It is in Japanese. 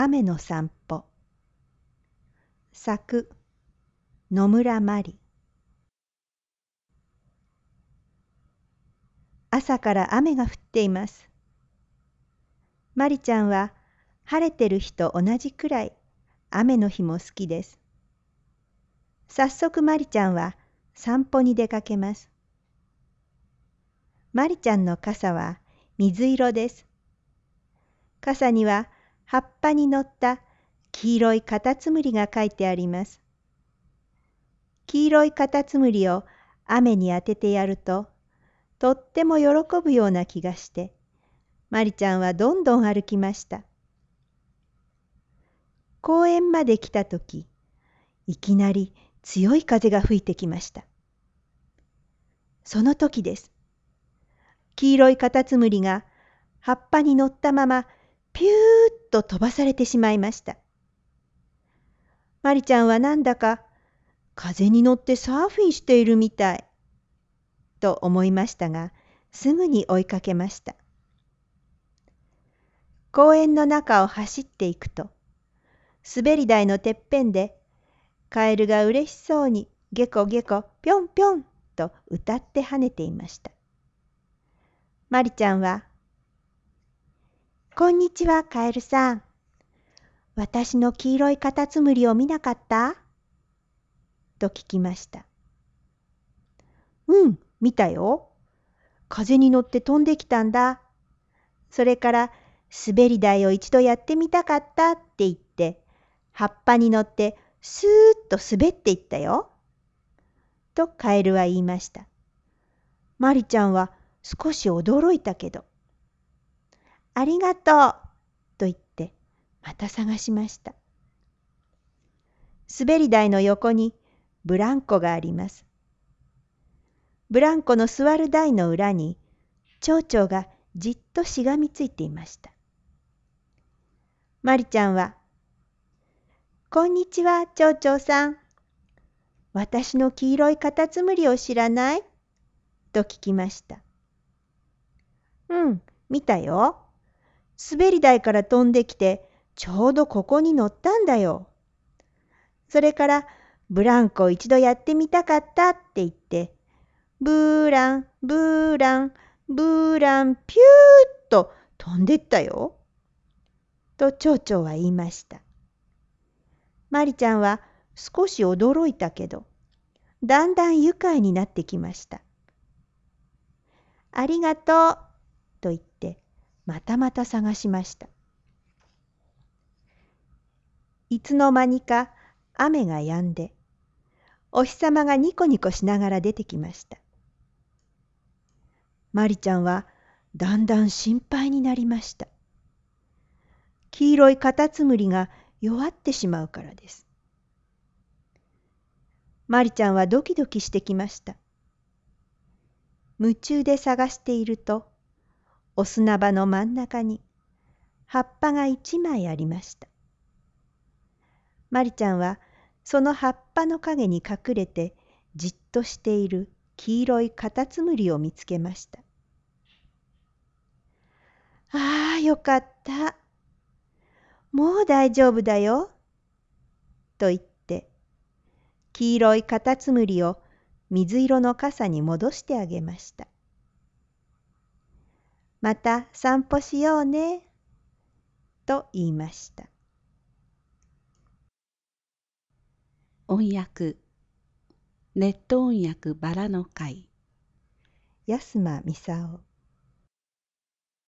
雨の散歩。作野村まり。朝から雨が降っています。まりちゃんは晴れてる日と同じくらい雨の日も好きです。早速まりちゃんは散歩に出かけます。まりちゃんの傘は水色です。傘には葉っぱに乗った黄色いカタツムリが描いてあります。黄色いカタツムリを雨に当ててやると、とっても喜ぶような気がして、まりちゃんはどんどん歩きました。公園まで来たとき、いきなり強い風が吹いてきました。その時です。黄色いカタツムリが葉っぱに乗ったままピューッと飛ばされてしまいました。まりちゃんはなんだか風に乗ってサーフィンしているみたいと思いましたが、すぐに追いかけました。公園の中を走っていくと、滑り台のてっぺんでカエルがうれしそうにゲコゲコぴょんぴょんと歌って跳ねていました。まりちゃんは、こんにちはカエルさん。私の黄色いカタツムリを見なかった？と聞きました。うん、見たよ。風に乗って飛んできたんだ。それから滑り台を一度やってみたかったって言って、葉っぱに乗ってスーッと滑っていったよ。とカエルは言いました。まりちゃんは少し驚いたけど、ありがとうと言ってまた探しました。滑り台の横にブランコがあります。ブランコの座る台の裏に蝶々がじっとしがみついていました。まりちゃんは、こんにちは、蝶々さん。私の黄色いカタツムリを知らない？と聞きました。うん、見たよ。滑り台から飛んできて、ちょうどここに乗ったんだよ。それから、ブランコを一度やってみたかったって言って、ブーラン、ブーラン、ブーラン、ピューッと飛んでったよ。と蝶々は言いました。まりちゃんは少し驚いたけど、だんだん愉快になってきました。ありがとうと言って、またまた探しました。いつの間にか雨が止んで、お日様がニコニコしながら出てきました。まりちゃんはだんだん心配になりました。黄色いカタツムリが弱ってしまうからです。まりちゃんはドキドキしてきました。夢中で探していると、お砂場の真ん中に葉っぱが一枚ありました。まりちゃんはその葉っぱの陰に隠れてじっとしている黄色いカタツムリを見つけました。ああ、よかった。もう大丈夫だよ。と言って、黄色いカタツムリを水色の傘に戻してあげました。また散歩しようね。と言いました。 音訳ネット音訳バラの会安間操。